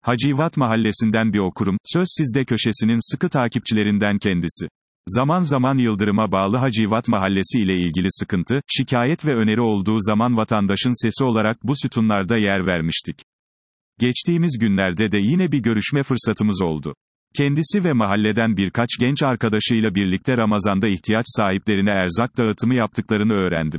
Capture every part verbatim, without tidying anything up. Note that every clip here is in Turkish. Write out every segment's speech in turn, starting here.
Hacivat Mahallesi'nden bir okurum, söz sizde köşesinin sıkı takipçilerinden kendisi. Zaman zaman Yıldırım'a bağlı Hacivat Mahallesi ile ilgili sıkıntı, şikayet ve öneri olduğu zaman vatandaşın sesi olarak bu sütunlarda yer vermiştik. Geçtiğimiz günlerde de yine bir görüşme fırsatımız oldu. Kendisi ve mahalleden birkaç genç arkadaşıyla birlikte Ramazan'da ihtiyaç sahiplerine erzak dağıtımı yaptıklarını öğrendim.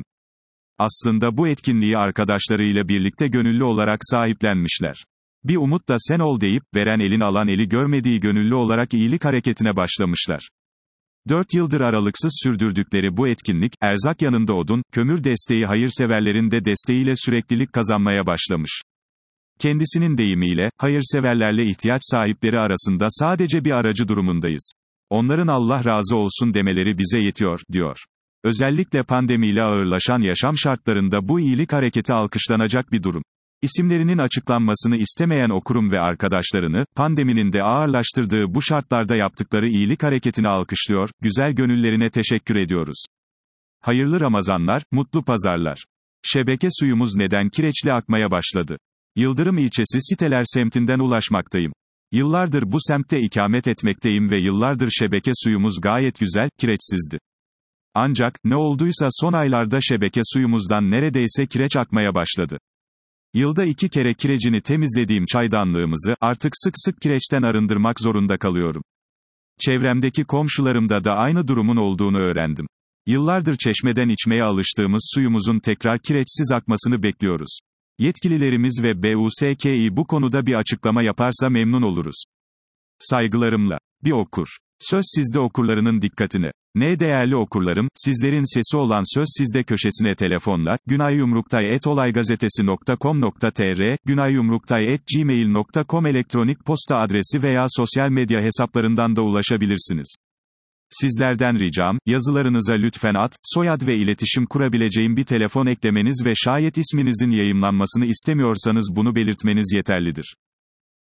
Aslında bu etkinliği arkadaşlarıyla birlikte gönüllü olarak sahiplenmişler. Bir umut da sen ol deyip, veren elin alan eli görmediği gönüllü olarak iyilik hareketine başlamışlar. Dört yıldır aralıksız sürdürdükleri bu etkinlik, erzak yanında odun, kömür desteği hayırseverlerin de desteğiyle süreklilik kazanmaya başlamış. Kendisinin deyimiyle, hayırseverlerle ihtiyaç sahipleri arasında sadece bir aracı durumundayız. Onların Allah razı olsun demeleri bize yetiyor, diyor. Özellikle pandemiyle ağırlaşan yaşam şartlarında bu iyilik hareketi alkışlanacak bir durum. İsimlerinin açıklanmasını istemeyen okurum ve arkadaşlarını, pandeminin de ağırlaştırdığı bu şartlarda yaptıkları iyilik hareketini alkışlıyor, güzel gönüllerine teşekkür ediyoruz. Hayırlı Ramazanlar, mutlu pazarlar. Şebeke suyumuz neden kireçli akmaya başladı? Yıldırım ilçesi Siteler semtinden ulaşmaktayım. Yıllardır bu semtte ikamet etmekteyim ve yıllardır şebeke suyumuz gayet güzel, kireçsizdi. Ancak, ne olduysa son aylarda şebeke suyumuzdan neredeyse kireç akmaya başladı. Yılda iki kere kirecini temizlediğim çaydanlığımızı, artık sık sık kireçten arındırmak zorunda kalıyorum. Çevremdeki komşularımda da aynı durumun olduğunu öğrendim. Yıllardır çeşmeden içmeye alıştığımız suyumuzun tekrar kireçsiz akmasını bekliyoruz. Yetkililerimiz ve B U S K İ bu konuda bir açıklama yaparsa memnun oluruz. Saygılarımla. Bir okur. Söz sizde okurlarının dikkatine. Ne değerli okurlarım, sizlerin sesi olan Söz Sizde köşesine telefonla, günayyumruktay et olaygazetesi nokta com nokta tr, günayyumruktay et gmail nokta com elektronik posta adresi veya sosyal medya hesaplarından da ulaşabilirsiniz. Sizlerden ricam, yazılarınıza lütfen ad, soyad ve iletişim kurabileceğim bir telefon eklemeniz ve şayet isminizin yayımlanmasını istemiyorsanız bunu belirtmeniz yeterlidir.